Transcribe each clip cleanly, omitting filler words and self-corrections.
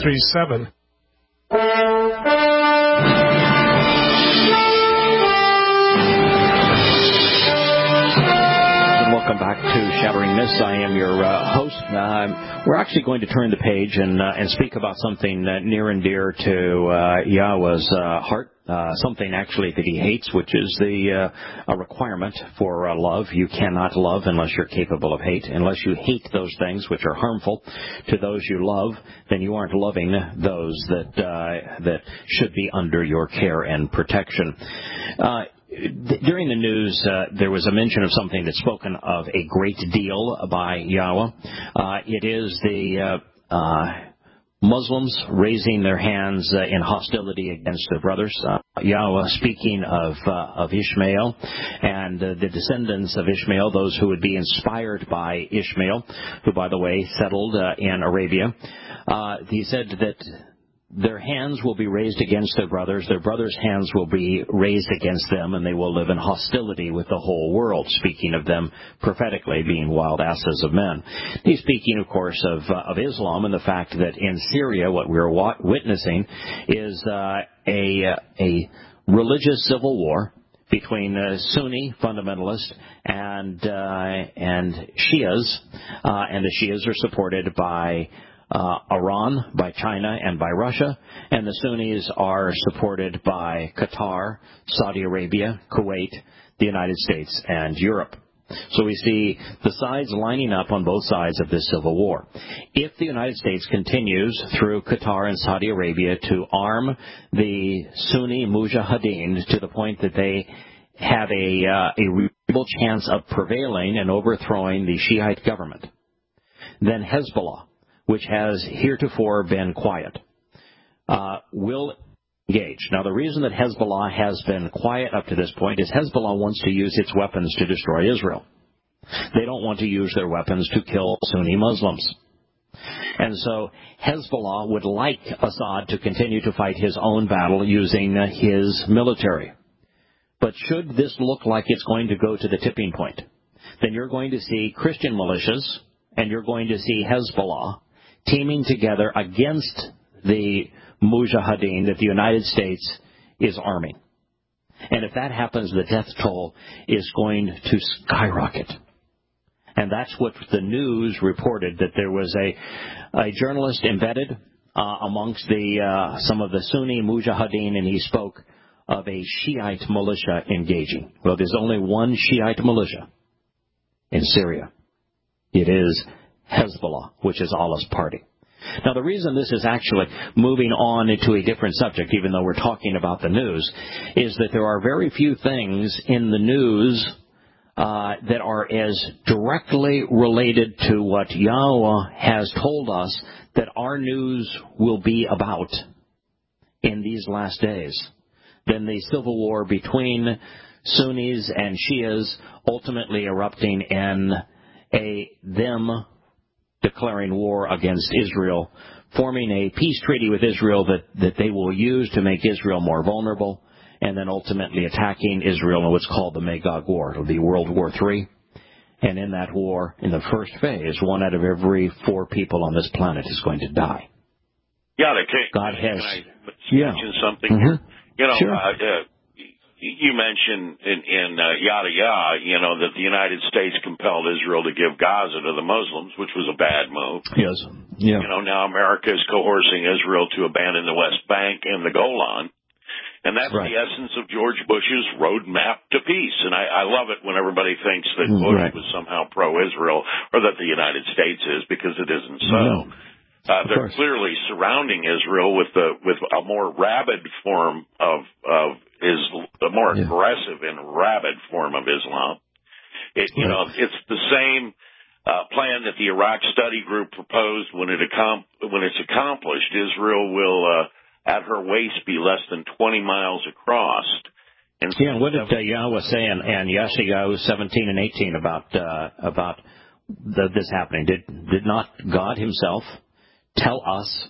937. Welcome back to Shattering Myths. I am your host. We're actually going to turn the page and speak about something near and dear to Yahweh's heart. Something actually that he hates, which is a requirement for love. You cannot love unless you're capable of hate. Unless you hate those things which are harmful to those you love, then you aren't loving those that should be under your care and protection. During the news, there was a mention of something that's spoken of a great deal by Yahweh. It is the Muslims raising their hands in hostility against their brothers. Yahweh speaking of Ishmael and the descendants of Ishmael, those who would be inspired by Ishmael, who, by the way, settled in Arabia. He said that their hands will be raised against their brothers' hands will be raised against them, and they will live in hostility with the whole world, speaking of them prophetically being wild asses of men. He's speaking, of course, of Islam and the fact that in Syria what we're witnessing is a religious civil war between Sunni fundamentalists and Shias, and the Shias are supported by Iran, by China, and by Russia, and the Sunnis are supported by Qatar, Saudi Arabia, Kuwait, the United States, and Europe. So we see the sides lining up on both sides of this civil war. If the United States continues through Qatar and Saudi Arabia to arm the Sunni Mujahideen to the point that they have a real chance of prevailing and overthrowing the Shiite government, then Hezbollah, which has heretofore been quiet, will engage. Now, the reason that Hezbollah has been quiet up to this point is Hezbollah wants to use its weapons to destroy Israel. They don't want to use their weapons to kill Sunni Muslims. And so Hezbollah would like Assad to continue to fight his own battle using his military. But should this look like it's going to go to the tipping point, then you're going to see Christian militias and you're going to see Hezbollah teaming together against the Mujahideen that the United States is arming. And if that happens, the death toll is going to skyrocket. And that's what the news reported, that there was a journalist embedded amongst some of the Sunni Mujahideen, and he spoke of a Shiite militia engaging. Well, there's only one Shiite militia in Syria. It is Hezbollah, which is Allah's party. Now, the reason this is actually moving on into a different subject, even though we're talking about the news, is that there are very few things in the news that are as directly related to what Yahweh has told us that our news will be about in these last days than the civil war between Sunnis and Shias ultimately erupting in them declaring war against Israel, forming a peace treaty with Israel that they will use to make Israel more vulnerable, and then ultimately attacking Israel in what's called the Magog War. It'll be World War III. And in that war, in the first phase, 1 out of every 4 people on this planet is going to die. Yeah, can I mention something here? You know, sure. You mentioned in yada yada, that the United States compelled Israel to give Gaza to the Muslims, which was a bad move. Yes. Yeah. Now America is coercing Israel to abandon the West Bank and the Golan. And that's right. The essence of George Bush's roadmap to peace. And I love it when everybody thinks that Bush was somehow pro-Israel or that the United States is, because it isn't so. No. They're clearly surrounding Israel with a more rabid form of a more aggressive and rabid form of Islam. It's the same plan that the Iraq Study Group proposed. When it's accomplished, Israel will, at her waist, be less than 20 miles across. And what did Yahweh say in Yeshayahu 17 and 18 about this happening? Did not God Himself tell us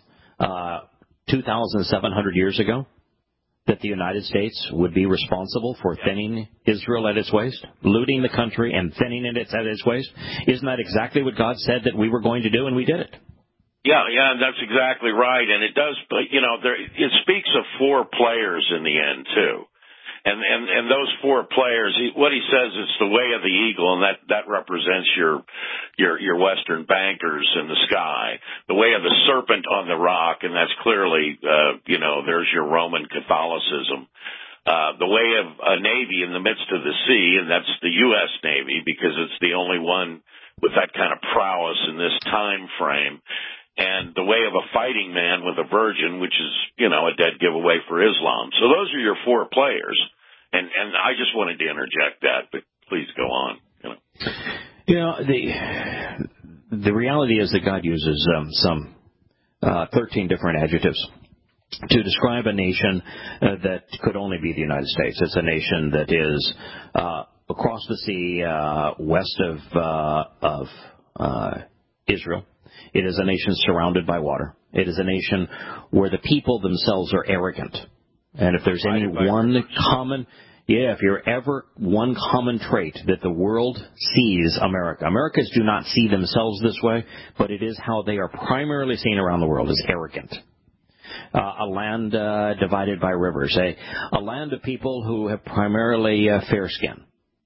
2,700 years ago that the United States would be responsible for thinning Israel at its waist, looting the country and thinning it at its waist? Isn't that exactly what God said that we were going to do, and we did it? Yeah, that's exactly right. And it does, but it speaks of four players in the end too. And those four players, what he says is the way of the eagle, and that represents your Western bankers in the sky. The way of the serpent on the rock, and that's clearly, there's your Roman Catholicism. The way of a navy in the midst of the sea, and that's the U.S. Navy, because it's the only one with that kind of prowess in this time frame. And the way of a fighting man with a virgin, which is, a dead giveaway for Islam. So those are your four players. And I just wanted to interject that, but please go on. The reality is that God uses some 13 different adjectives to describe a nation that could only be the United States. It's a nation that is across the sea, west of Israel. It is a nation surrounded by water. It is a nation where the people themselves are arrogant. And if there's any one common trait that the world sees Americans do not see themselves this way, but it is how they are primarily seen around the world, is arrogant. A land divided by rivers, a land of people who have primarily fair skin,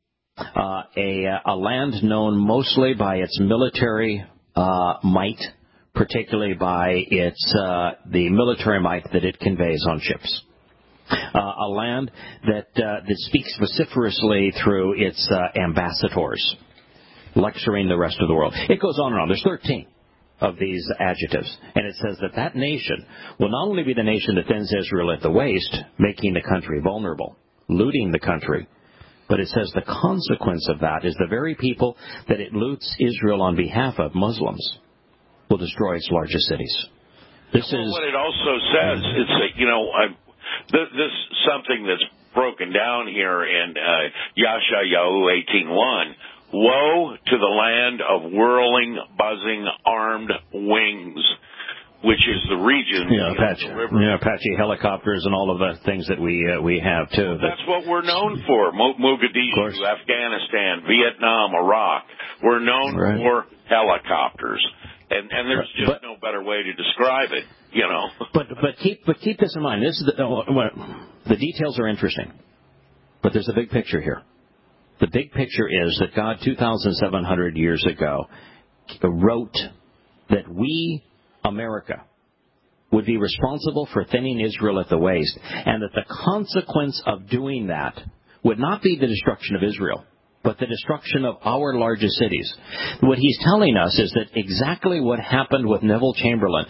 a land known mostly by its military might, particularly by the military might that it conveys on ships. A land that speaks vociferously through its ambassadors, lecturing the rest of the world. It goes on and on. There's 13 of these adjectives, and it says that nation will not only be the nation that thins Israel at the waist, making the country vulnerable, looting the country, but it says the consequence of that is the very people that it loots Israel on behalf of, Muslims, will destroy its largest cities. This is what it also says. It's this something that's broken down here in Yashayahu 18:1. Woe to the land of whirling, buzzing, armed wings, which is the region. Apache helicopters and all of the things that we have too. That's what we're known for. Mogadishu, Afghanistan, Vietnam, Iraq. We're known for helicopters. And there's just no better way to describe it, But keep this in mind. This is the details are interesting, but there's a big picture here. The big picture is that God, 2,700 years ago, wrote that we, America, would be responsible for thinning Israel at the waist, and that the consequence of doing that would not be the destruction of Israel, but the destruction of our largest cities. What he's telling us is that exactly what happened with Neville Chamberlain,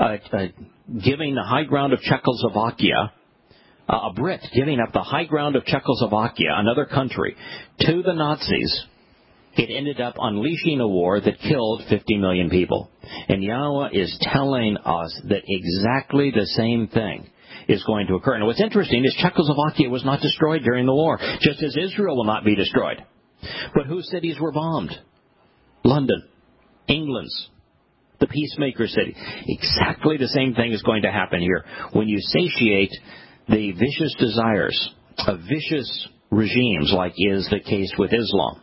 giving the high ground of Czechoslovakia, a Brit giving up the high ground of Czechoslovakia, another country, to the Nazis, it ended up unleashing a war that killed 50 million people. And Yahweh is telling us that exactly the same thing is going to occur. And what's interesting is Czechoslovakia was not destroyed during the war, just as Israel will not be destroyed. But whose cities were bombed? London, England's, the peacemaker city. Exactly the same thing is going to happen here. When you satiate the vicious desires of vicious regimes, like is the case with Islam,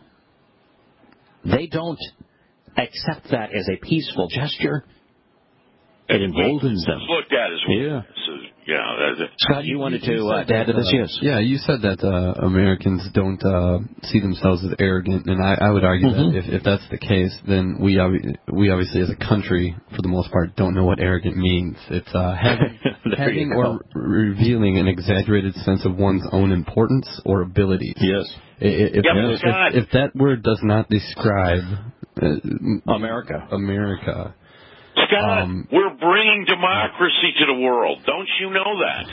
they don't accept that as a peaceful gesture. It emboldens them. It's looked at as weaknesses. Scott, you wanted to add to this? Yes. Yeah, you said that Americans don't see themselves as arrogant, and I would argue that if that's the case, then we obviously as a country, for the most part, don't know what arrogant means. It's having or revealing an exaggerated sense of one's own importance or abilities. Yes. If that word does not describe America. Scott, we're bringing democracy to the world. Don't you know that?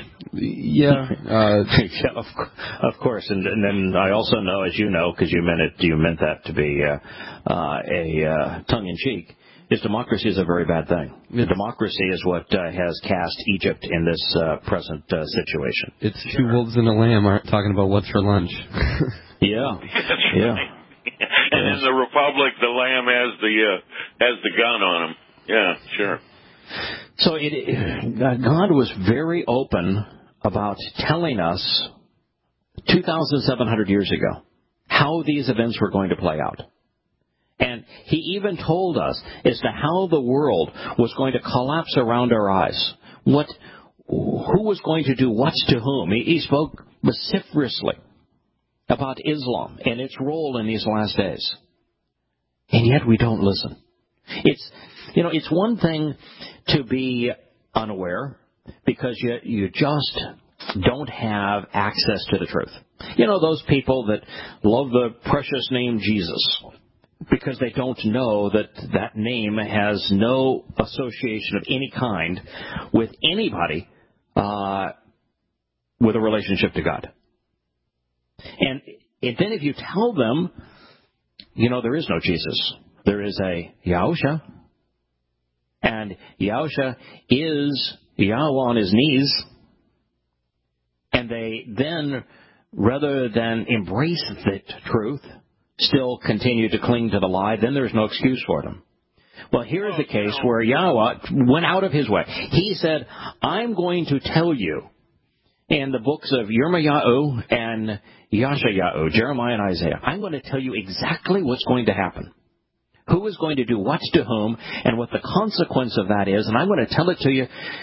Yeah, of course. And then I also know, as you know, because you meant that to be a tongue-in-cheek, is democracy is a very bad thing. Democracy is what has cast Egypt in this present situation. It's two wolves and a lamb aren't talking about what's for lunch. Yeah. And in the Republic, the lamb has the gun on him. Yeah, sure. So God was very open about telling us 2,700 years ago how these events were going to play out. And He even told us as to how the world was going to collapse around our eyes. Who was going to do what to whom. He spoke vociferously about Islam and its role in these last days. And yet we don't listen. It's one thing to be unaware because you just don't have access to the truth. Those people that love the precious name Jesus because they don't know that name has no association of any kind with anybody with a relationship to God. And then if you tell them, there is no Jesus. There is a Yahusha. And Yahusha is Yahweh on his knees. And they then, rather than embrace the truth, still continue to cling to the lie, then there's no excuse for them. Well, here's the case where Yahweh went out of his way. He said, I'm going to tell you in the books of Yirmiyahu and Yashayahu, Jeremiah and Isaiah, I'm going to tell you exactly what's going to happen. Who is going to do what to whom and what the consequence of that is. And I'm going to tell it to you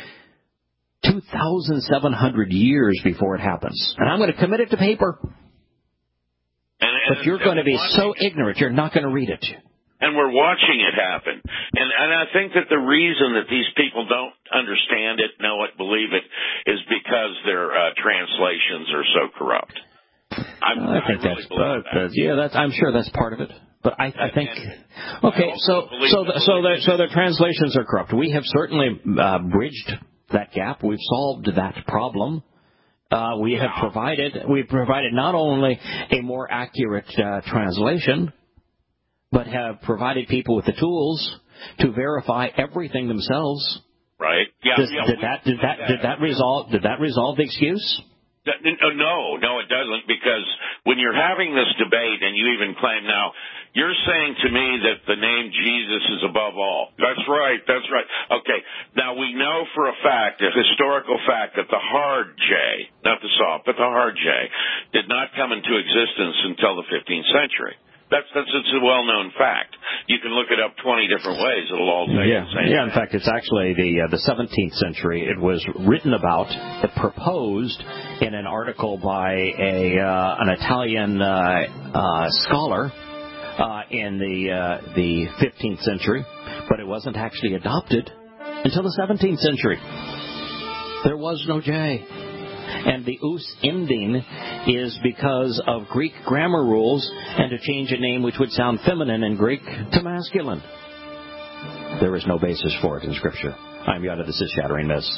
2,700 years before it happens. And I'm going to commit it to paper. But you're going to be so ignorant, you're not going to read it. And we're watching it happen. And I think that the reason that these people don't understand it, know it, believe it, is because their translations are so corrupt. I think that's part of it. Yeah, I'm sure that's part of it. But I think, okay, so their translations are corrupt. We have certainly bridged that gap. We've solved that problem. We've provided not only a more accurate translation, but have provided people with the tools to verify everything themselves. Right. Yeah. Did that resolve the excuse? No, it doesn't, because when you're having this debate and you even claim now, you're saying to me that the name Jesus is above all. That's right. Okay, now we know for a fact, a historical fact, that the hard J, not the soft, but the hard J, did not come into existence until the 15th century. It's a well-known fact. You can look it up 20 different ways. It'll all say the same thing. In fact, it's actually the 17th century. It was written about, proposed in an article by an Italian scholar in the 15th century, but it wasn't actually adopted until the 17th century. There was no J. And the us ending is because of Greek grammar rules and to change a name which would sound feminine in Greek to masculine. There is no basis for it in Scripture. I'm Yada. This is Shattering Myths.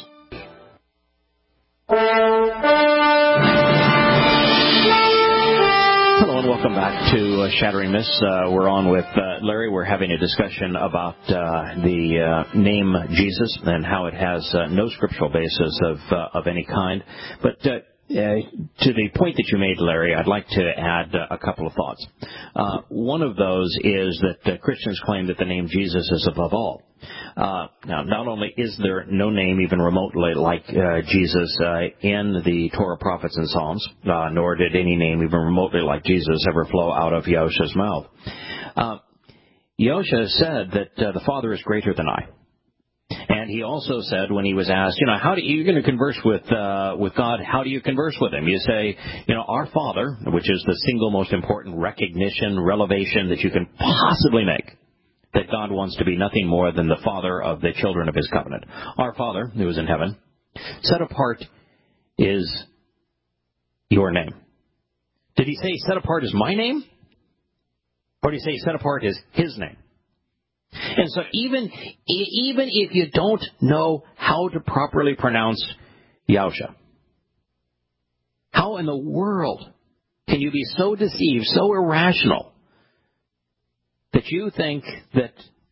Hello and welcome back to Shattering Myths. We're on with Larry. We're having a discussion about the name Jesus and how it has no scriptural basis of any kind. But to the point that you made, Larry, I'd like to add a couple of thoughts. One of those is that Christians claim that the name Jesus is above all. Now, not only is there no name even remotely like Jesus in the Torah, prophets, and Psalms, nor did any name even remotely like Jesus ever flow out of Yahusha's mouth. Yahusha said that the Father is greater than I. And he also said, when he was asked, how do you're going to converse with God? How do you converse with Him? You say, our Father, which is the single most important revelation that you can possibly make, that God wants to be nothing more than the Father of the children of His covenant. Our Father, who is in heaven, set apart is your name. Did He say set apart is my name? Or did He say set apart is His name? And so even if you don't know how to properly pronounce Yahusha, how in the world can you be so deceived, so irrational, that you think that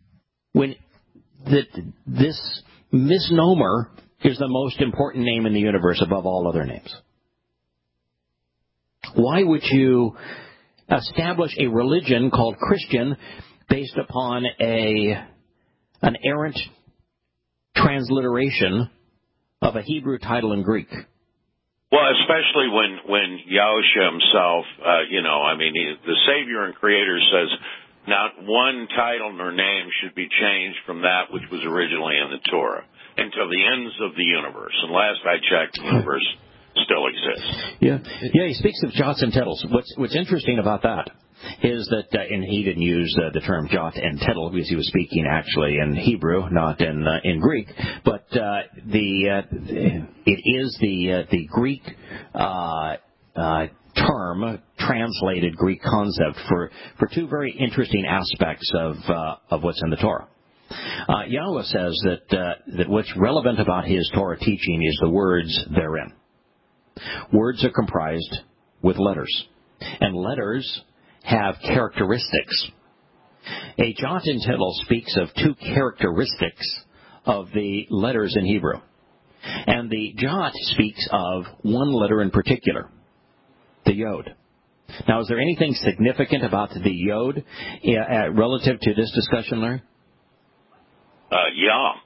this misnomer is the most important name in the universe above all other names? Why would you establish a religion called Christian based upon an errant transliteration of a Hebrew title in Greek? Well, especially when Yahusha himself, the Savior and Creator says, not one title nor name should be changed from that which was originally in the Torah until the ends of the universe. And last I checked, the universe still exists. Yeah. He speaks of jots and tittles. What's interesting about that is that, and he didn't use the term jot and tittle because he was speaking actually in Hebrew, not in Greek. But it is the Greek term, translated Greek concept for two very interesting aspects of what's in the Torah. Yahweh says that what's relevant about his Torah teaching is the words therein. Words are comprised with letters, and letters have characteristics. A jot and tittle speaks of two characteristics of the letters in Hebrew. And the jot speaks of one letter in particular, the yod. Now, is there anything significant about the yod relative to this discussion, Larry? Yeah.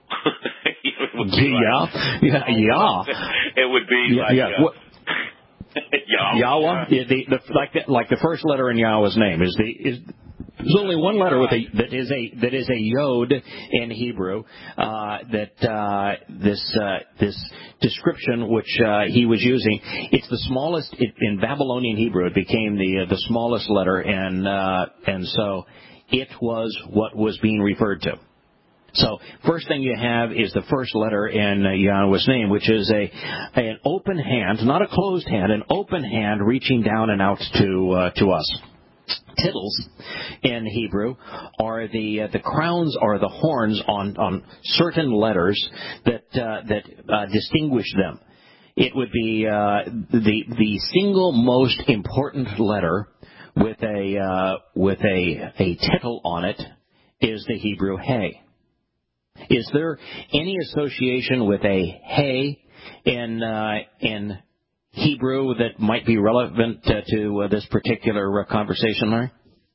It would be Yahweh. Like the first letter in Yahweh's name there's only one letter that is a yod in Hebrew. This description which he was using, it's the smallest in Babylonian Hebrew. It became the smallest letter, and so it was what was being referred to. So first thing you have is the first letter in Yahweh's name, which is an open hand, not a closed hand, an open hand reaching down and out to us. Tittles in Hebrew are the crowns or the horns on certain letters that distinguish them. It would be the single most important letter with a tittle on it is the Hebrew Hey. Is there any association with a Hey in Hebrew that might be relevant to this particular conversation, Larry?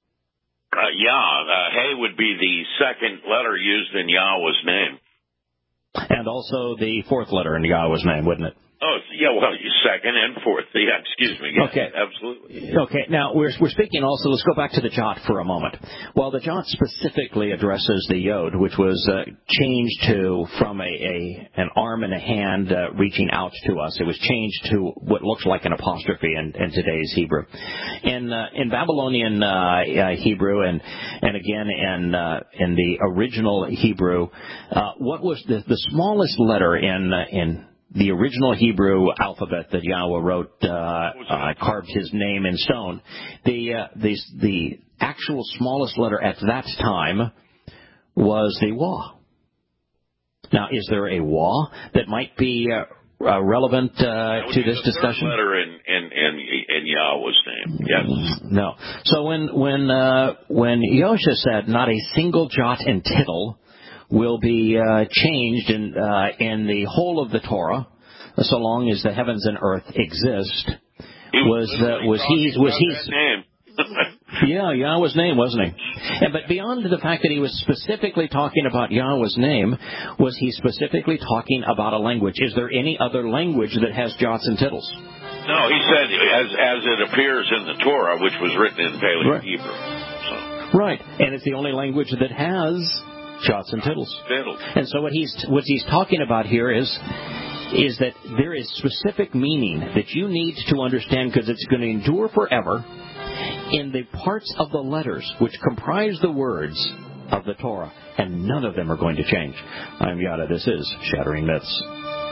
Hey would be the second letter used in Yahweh's name. And also the fourth letter in Yahweh's name, wouldn't it? Oh, yeah, well, second and fourth. Yeah, excuse me. Yeah, okay. Absolutely. Okay, now we're speaking also, let's go back to the jot for a moment. Well, the jot specifically addresses the yod, which was changed from an arm and a hand reaching out to us. It was changed to what looks like an apostrophe in today's Hebrew. In Babylonian Hebrew and again in the original Hebrew, what was the smallest letter in the original Hebrew alphabet that Yahweh wrote, carved his name in stone? The actual smallest letter at that time was the Wah. Now, is there a Wah that might be relevant to this discussion? The third letter in Yahweh's name. Yes. No. So when Yosha said, "Not a single jot and tittle will be changed in the whole of the Torah, so long as the heavens and earth exist." Was he? Name. Yeah, Yahweh's name, wasn't he? But beyond the fact that he was specifically talking about Yahweh's name, was he specifically talking about a language? Is there any other language that has jots and tittles? No, he said as it appears in the Torah, which was written in Paleo Hebrew. So. Right, and it's the only language that has jots and tittles. And so what he's talking about here is that there is specific meaning that you need to understand, because it's going to endure forever, in the parts of the letters which comprise the words of the Torah, and none of them are going to change. I'm Yada. This is Shattering Myths.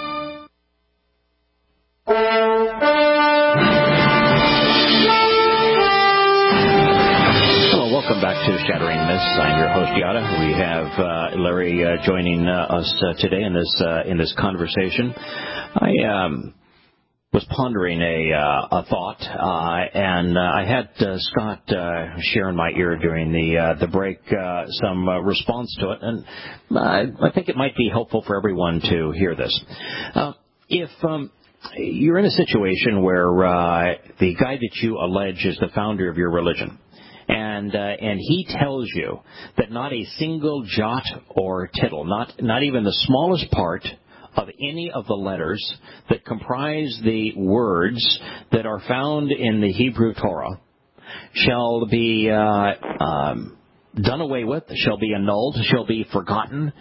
Welcome back to Shattering Myths. I'm your host, Yada. We have Larry joining us today in this conversation. I was pondering a thought, and I had Scott share in my ear during the break some response to it, and I think it might be helpful for everyone to hear this. If you're in a situation where the guy that you allege is the founder of your religion, and he tells you that not a single jot or tittle, not even the smallest part of any of the letters that comprise the words that are found in the Hebrew Torah shall be done away with, shall be annulled, shall be forgotten,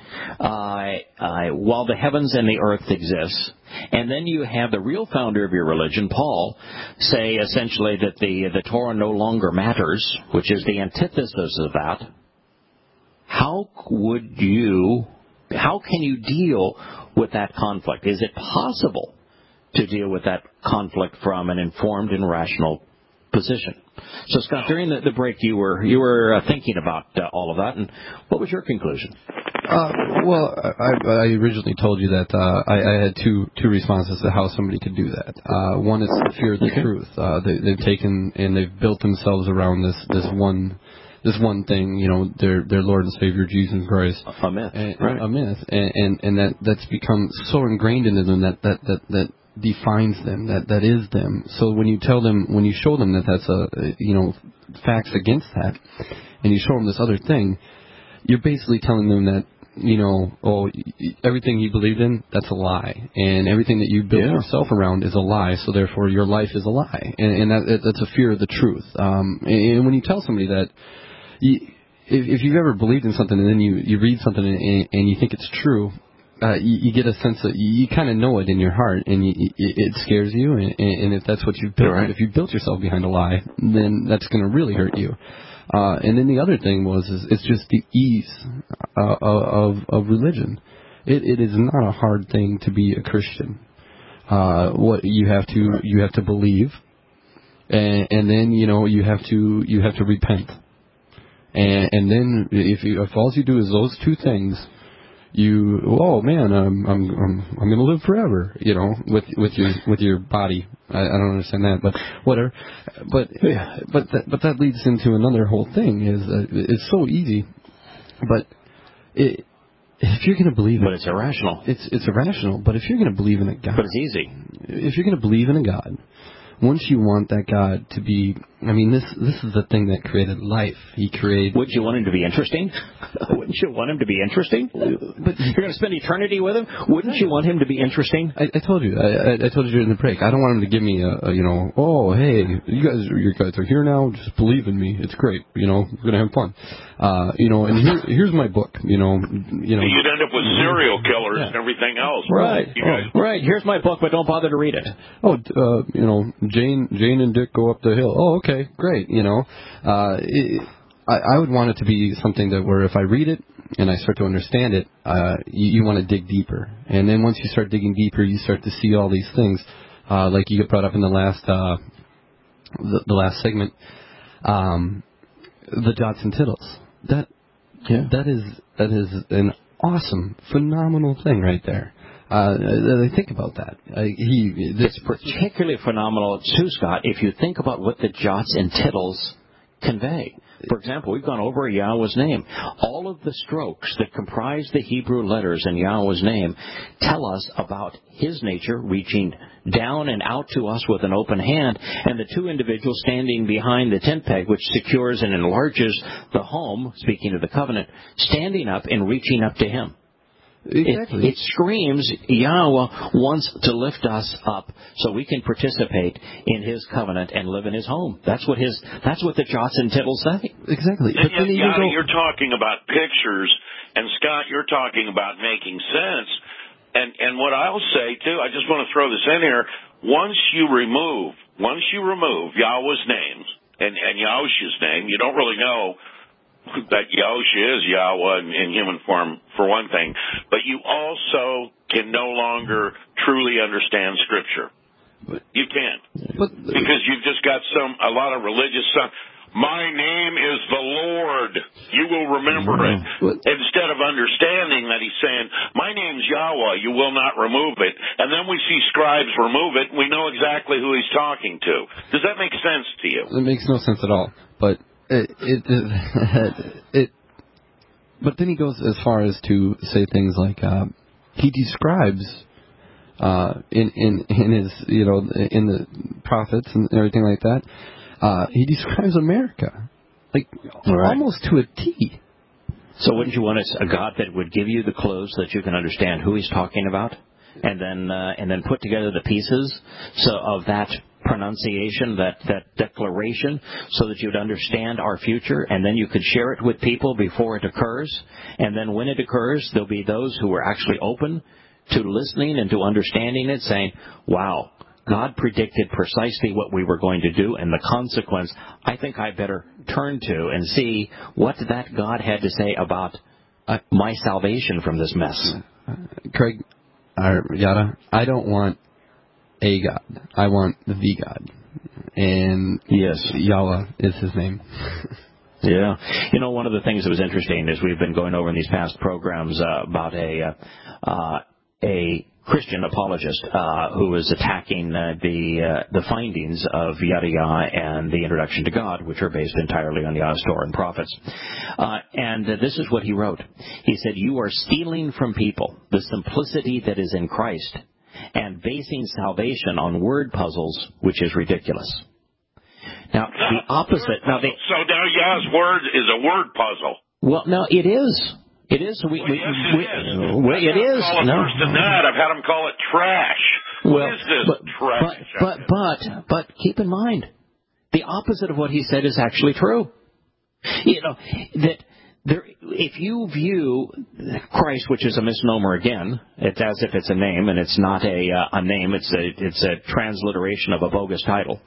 while the heavens and the earth exist. And then you have the real founder of your religion, Paul, say essentially that the Torah no longer matters, which is the antithesis of that. How can you deal with that conflict? Is it possible to deal with that conflict from an informed and rational position? So, Scott, during the break, you were thinking about all of that, and what was your conclusion? Well, I originally told you that I had two responses to how somebody could do that. One is to fear the truth. They've taken and they've built themselves around this one thing, you know, their Lord and Savior Jesus Christ. A myth, right? A myth, and that's become so ingrained into them that defines them, that is them. So when you show them that that's facts against that, and you show them this other thing, you're basically telling them that, everything you believed in, that's a lie, and everything that you built yourself around is a lie. So therefore, your life is a lie, and that's a fear of the truth. And when you tell somebody that, if you've ever believed in something and then you read something and you think it's true. You get a sense that you kind of know it in your heart, and it scares you. And if that's what you've built, if you built yourself behind a lie, then that's going to really hurt you. And then the other thing it's just the ease of religion. It is not a hard thing to be a Christian. What you have to believe, and then you have to repent, and then if all you do is those two things. I'm going to live forever, with your body. I don't understand that, but whatever. But that leads into another whole thing. It's so easy, but if you're going to believe but it's irrational. It's irrational. But if you're going to believe in a God, but it's easy. If you're going to believe in a God. Once you want that God to be, this is the thing that created life. He created. Wouldn't you want him to be interesting? Wouldn't you want him to be interesting? But you're going to spend eternity with him. Wouldn't you want him to be interesting? I told you. I told you during the break. I don't want him to give me hey, you guys are here now. Just believe in me. It's great. We're going to have fun. And here's my book. You'd end up with serial killers and everything else. Right. Right. Here's my book, but don't bother to read it. Jane and Dick go up the hill. Oh, okay, great. I would want it to be something that where if I read it and I start to understand it, you want to dig deeper. And then once you start digging deeper, you start to see all these things, like you get brought up in the last segment, the jots and tittles. That is an awesome, phenomenal thing right there. I think about that. It's particularly phenomenal, too, Scott, if you think about what the jots and tittles convey. For example, we've gone over Yahweh's name. All of the strokes that comprise the Hebrew letters in Yahweh's name tell us about His nature reaching down and out to us with an open hand, and the two individuals standing behind the tent peg, which secures and enlarges the home, speaking of the covenant, standing up and reaching up to Him. Exactly. It screams Yahweh wants to lift us up so we can participate in His covenant and live in His home. That's what the jots and tittles say. Exactly. But then you're talking about pictures, and Scott, you're talking about making sense. And what I'll say too, I just want to throw this in here. Once you remove Yahweh's names and Yahushua's name, you don't really know that Yahushua is Yahweh in human form, for one thing, but you also can no longer truly understand Scripture. You can't. Because you've just got a lot of religious stuff. My name is the Lord. You will remember it. Instead of understanding that He's saying, my name's Yahweh, you will not remove it. And then we see scribes remove it, and we know exactly who He's talking to. Does that make sense to you? It makes no sense at all. But but then he goes as far as to say things like he describes in his in the prophets and everything like that. He describes America almost to a T. So wouldn't you want a God that would give you the clues so that you can understand who He's talking about, and then put together the pieces of that pronunciation, that declaration, so that you'd understand our future, and then you could share it with people before it occurs. And then when it occurs, there'll be those who are actually open to listening and to understanding it, saying, wow, God predicted precisely what we were going to do, and the consequence, I think I better turn to and see what that God had to say about my salvation from this mess. Craig, Yada, I don't want a God. I want the God. And yes, Yahweh is his name. Yeah. One of the things that was interesting is we've been going over in these past programs about a Christian apologist who was attacking the findings of Yada Yah and the Introduction to God, which are based entirely on Yah's Torah and prophets. And this is what he wrote. He said, "You are stealing from people the simplicity that is in Christ and basing salvation on word puzzles, which is ridiculous." Now, the opposite... So now Yah's word is a word puzzle. Well, no, it is. It is. It is. It is. No. Worse than that. I've had them call it trash. What is this trash? But keep in mind, the opposite of what he said is actually true. If you view Christ, which is a misnomer again, it's as if it's a name, and it's not a name. It's a transliteration of a bogus title.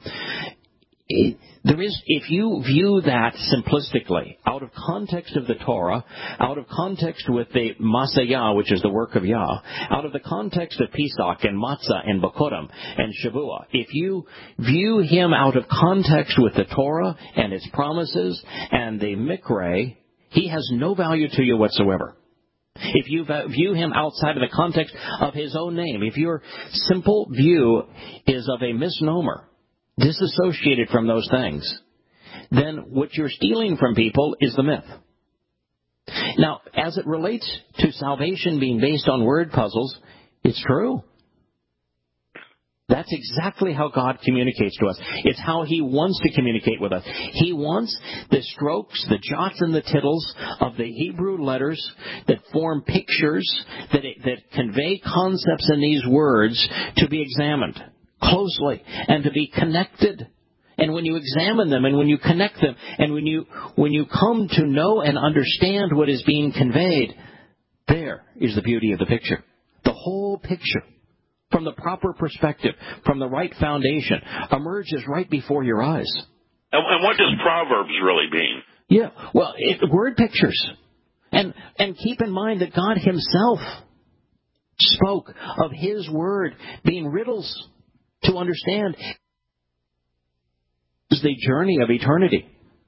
If you view that simplistically, out of context of the Torah, out of context with the Masayah, which is the work of Yah, out of the context of Pesach and Matzah and Bakurim and Shavuot, if you view him out of context with the Torah and its promises and the Mikra, he has no value to you whatsoever. If you view him outside of the context of his own name, if your simple view is of a misnomer, disassociated from those things, then what you're stealing from people is the myth. Now, as it relates to salvation being based on word puzzles, it's true. That's exactly how God communicates to us. It's how he wants to communicate with us. He wants the strokes, the jots and the tittles of the Hebrew letters that form pictures, that convey concepts in these words to be examined closely and to be connected. And when you examine them and when you connect them and when you come to know and understand what is being conveyed, there is the beauty of the picture. The whole picture, from the proper perspective, from the right foundation, emerges right before your eyes. And what does Proverbs really mean? Yeah, well, word pictures. And keep in mind that God himself spoke of his word being riddles to understand is the journey of eternity.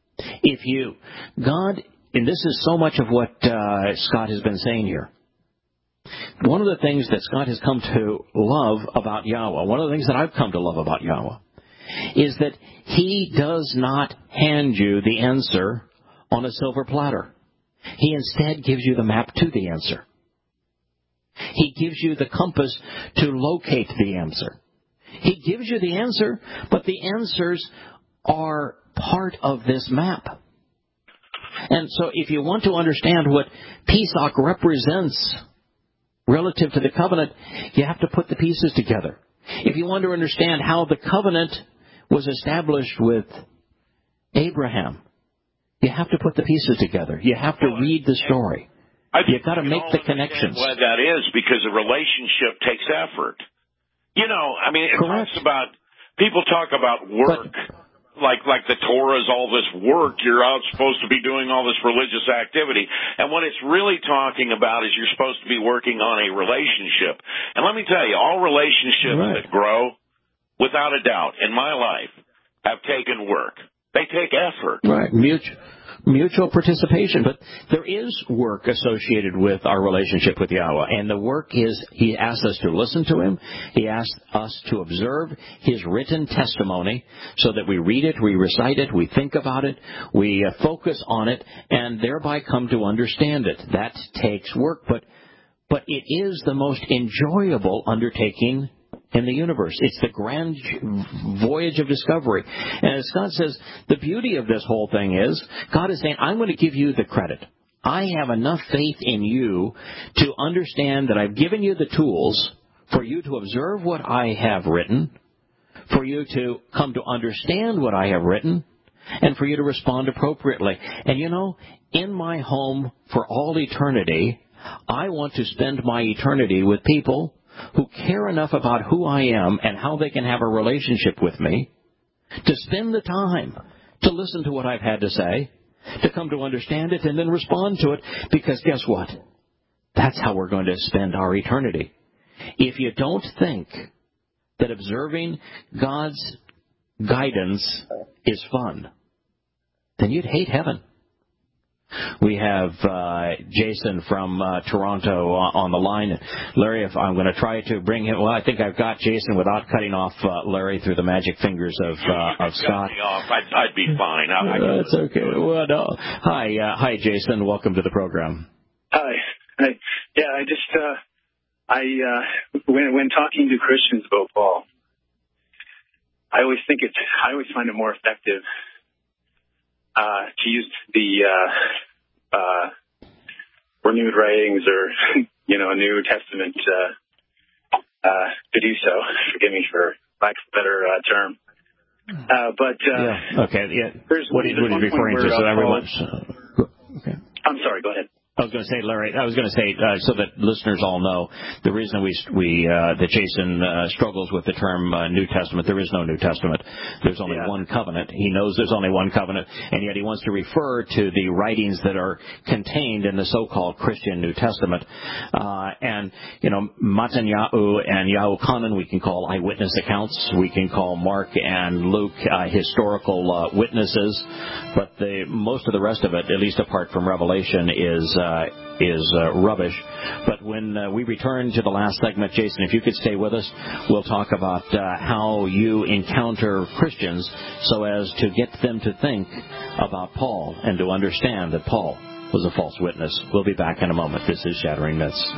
And this is so much of what Scott has been saying here. One of the things that Scott has come to love about Yahweh, one of the things that I've come to love about Yahweh, is that he does not hand you the answer on a silver platter. He instead gives you the map to the answer. He gives you the compass to locate the answer. He gives you the answer, but the answers are part of this map. And so if you want to understand what Pesach represents relative to the covenant, you have to put the pieces together. If you want to understand how the covenant was established with Abraham, you have to put the pieces together. You have to read the story. You've got to make the connections. What that is, because a relationship takes effort. It talks about, people talk about work, like the Torah is all this work. You're out supposed to be doing all this religious activity. And what it's really talking about is you're supposed to be working on a relationship. And let me tell you, all relationships that grow, without a doubt, in my life, have taken work. They take effort. Right. Mutual participation. But there is work associated with our relationship with Yahweh. And the work is, he asks us to listen to him. He asks us to observe his written testimony so that we read it, we recite it, we think about it, we focus on it, and thereby come to understand it. That takes work, but it is the most enjoyable undertaking in the universe. It's the grand voyage of discovery. And as Scott says, the beauty of this whole thing is, God is saying, I'm going to give you the credit. I have enough faith in you to understand that I've given you the tools for you to observe what I have written, for you to come to understand what I have written, and for you to respond appropriately. And in my home for all eternity, I want to spend my eternity with people who care enough about who I am and how they can have a relationship with me to spend the time to listen to what I've had to say, to come to understand it, and then respond to it. Because guess what? That's how we're going to spend our eternity. If you don't think that observing God's guidance is fun, then you'd hate heaven. We have Jason from Toronto on the line. Larry, if I'm going to try to bring him, I think I've got Jason without cutting off Larry through the magic fingers of Scott. I'd be fine. That's okay. Well, no. Hi, Jason. Welcome to the program. Hi. Yeah, when talking to Christians about Paul, I always find it more effective to use the renewed writings or New Testament to do so. Forgive me for lack of a better term. Okay. Yeah. What are you referring to? So everyone's. Okay. I'm sorry. Go ahead. I was going to say, Larry, so that listeners all know, the reason that Jason struggles with the term New Testament, there is no New Testament. There's only one covenant. He knows there's only one covenant, and yet he wants to refer to the writings that are contained in the so-called Christian New Testament. Matanyahu and Yahuchanan we can call eyewitness accounts. We can call Mark and Luke historical witnesses. But most of the rest of it, at least apart from Revelation, is rubbish. But when we return to the last segment, Jason, if you could stay with us, we'll talk about how you encounter Christians so as to get them to think about Paul and to understand that Paul was a false witness. We'll be back in a moment. This is Shattering Myths.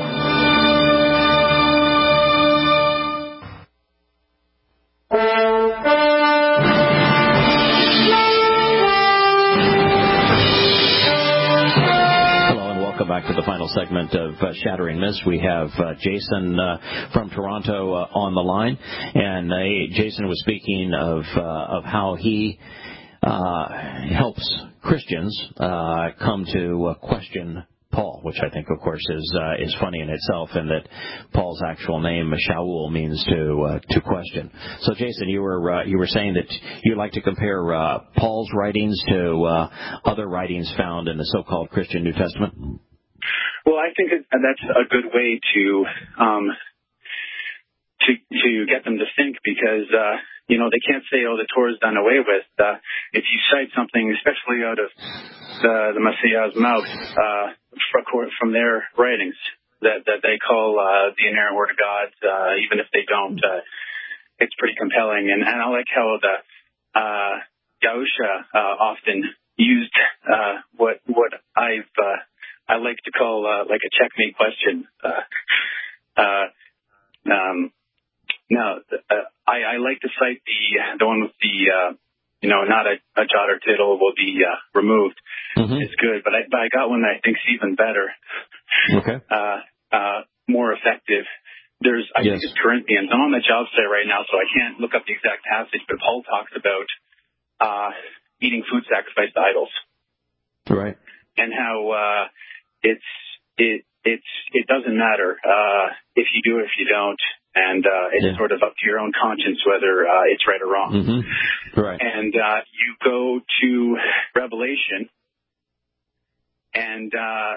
Back to the final segment of Shattering Myths. We have Jason from Toronto on the line, and Jason was speaking of how he helps Christians come to question Paul, which I think, of course, is funny in itself, and that Paul's actual name, Shaul, means to question. So, Jason, you were saying that you like to compare Paul's writings to other writings found in the so-called Christian New Testament. Well, I think that's a good way to get them to think, because they can't say, the Torah is done away with. If you cite something, especially out of the Messiah's mouth, from their writings that they call the inerrant word of God, even if they don't, it's pretty compelling. And I like how the Yahusha often used what I like to call like a checkmate question. I like to cite the one with the not a jot or tittle will be removed. Mm-hmm. It's good, but I got one that I think is even better. Okay. More effective. I think it's Corinthians. I'm on the job site right now, so I can't look up the exact passage, but Paul talks about eating food sacrificed to idols. Right. And how it doesn't matter if you do it or if you don't, and it's sort of up to your own conscience whether it's right or wrong. Mm-hmm. Right. And you go to Revelation, and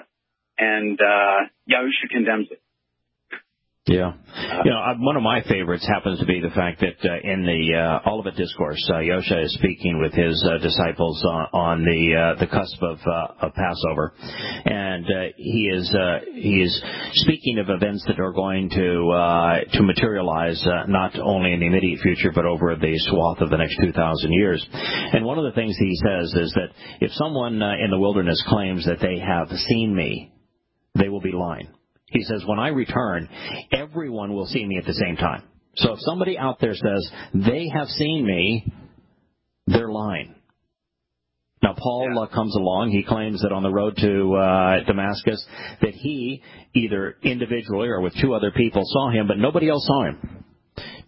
Yahusha condemns it. Yeah. One of my favorites happens to be the fact that in the Olivet Discourse, Yahusha is speaking with his disciples on the cusp of Passover, and he is speaking of events that are going to materialize not only in the immediate future but over the swath of the next 2,000 years. And one of the things he says is that if someone in the wilderness claims that they have seen me, they will be lying. He says, when I return, everyone will see me at the same time. So if somebody out there says they have seen me, they're lying. Now, Paul comes along. He claims that on the road to Damascus that he, either individually or with two other people, saw him, but nobody else saw him.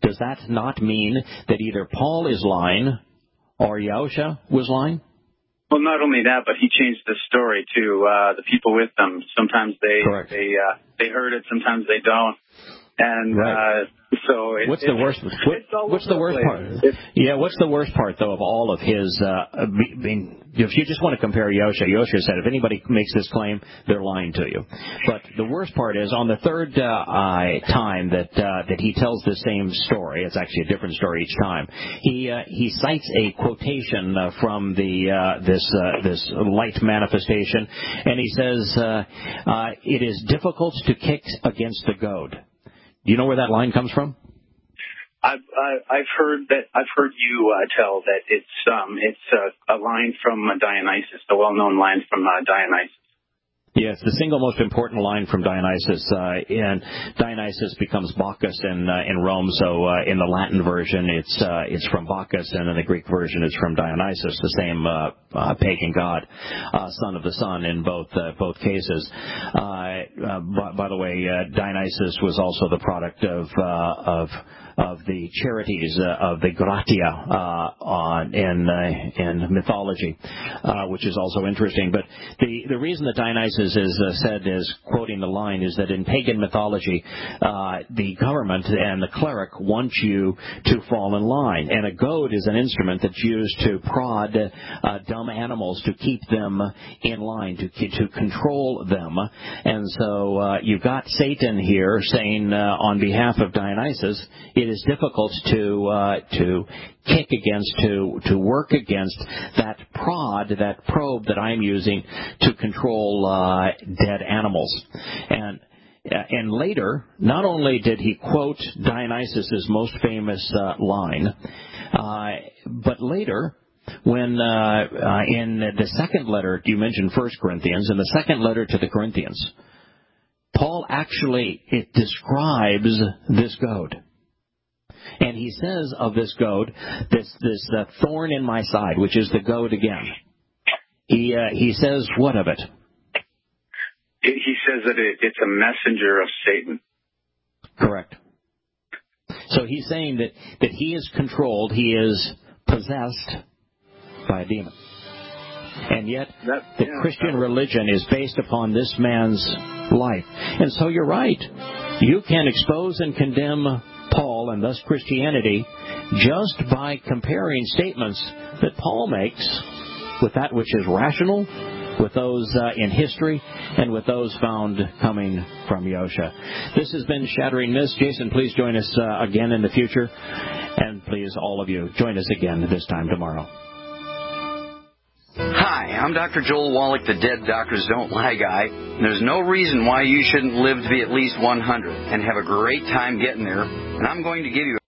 does that not mean that either Paul is lying or Yahusha was lying? Well, not only that, but he changed the story to the people with them. Sometimes they heard it, sometimes they don't. And so what's the worst? What's the worst part? What's the worst part though of all of his? If you just want to compare Yahusha said if anybody makes this claim, they're lying to you. But the worst part is on the third time that he tells the same story. It's actually a different story each time. He cites a quotation from this light manifestation, and he says it is difficult to kick against the goad. Do you know where that line comes from? I've heard you tell that it's a line from Dionysus, the well-known line from Dionysus. Yes, the single most important line from Dionysus, and Dionysus becomes Bacchus in Rome. So in the Latin version, it's from Bacchus, and in the Greek version, it's from Dionysus, the same pagan god, son of the sun in both cases. By the way, Dionysus was also the product of the charities of the Gratia in mythology, which is also interesting. But the reason that Dionysus is said as quoting the line is that in pagan mythology, the government and the cleric want you to fall in line, and a goad is an instrument that's used to prod dumb animals to keep them in line, to control them. And so you've got Satan here saying on behalf of Dionysus, it is difficult to kick against, to work against that prod, that probe that I'm using to control dead animals. And later, not only did he quote Dionysus's most famous line, but later, when in the second letter, you mentioned 1 Corinthians, in the second letter to the Corinthians, Paul actually describes this goad. And he says of this goad, this thorn in my side, which is the goad again. He says what of it? He says that it's a messenger of Satan. Correct. So he's saying that he is controlled, he is possessed by a demon. And yet the Christian religion is based upon this man's life. And so you're right. You can expose and condemn Paul and thus Christianity just by comparing statements that Paul makes with that which is rational, with those in history, and with those found coming from Yahusha. This has been Shattering Myths. Jason, please join us again in the future. And please, all of you, join us again this time tomorrow. Hi, I'm Dr. Joel Wallach, the Dead Doctors Don't Lie guy. There's no reason why you shouldn't live to be at least 100 and have a great time getting there. And I'm going to give you